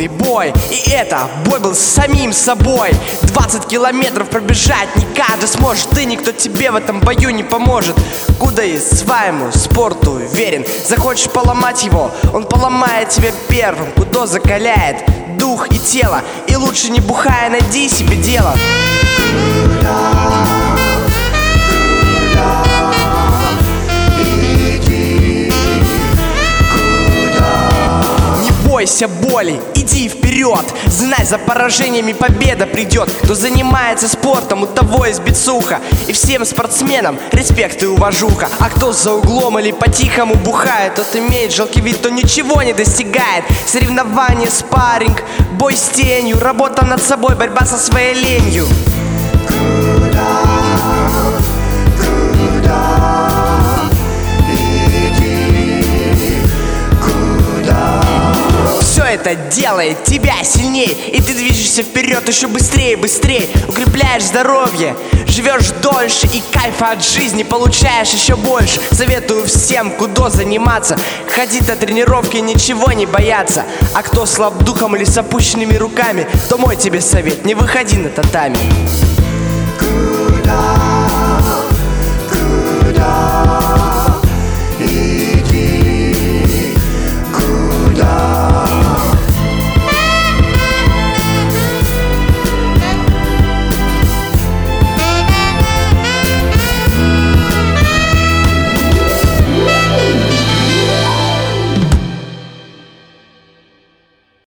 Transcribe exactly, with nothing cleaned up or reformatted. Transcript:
трудный бой. И это бой был с самим собой. Двадцать километров пробежать не каждый сможет, и никто тебе в этом бою не поможет. Куда и своему спорту верен. Захочешь поломать его, он поломает тебя первым. Кудо закаляет дух и тело, и лучше не бухая найди себе дело. Не бойся боли, иди вперед. Знай, за поражениями победа придет. Кто занимается спортом, у того есть бицуха. И всем спортсменам респект и уважуха. А кто за углом или по-тихому бухает, тот имеет жалкий вид, то ничего не достигает. Соревнования, спарринг, бой с тенью, работа над собой, борьба со своей ленью. Это делает тебя сильней, и ты движешься вперед еще быстрее и быстрее. Укрепляешь здоровье, живешь дольше, и кайфа от жизни получаешь еще больше. Советую всем, куда заниматься, ходить на тренировки и ничего не бояться. А кто слаб духом или с опущенными руками, то мой тебе совет: не выходи на татами.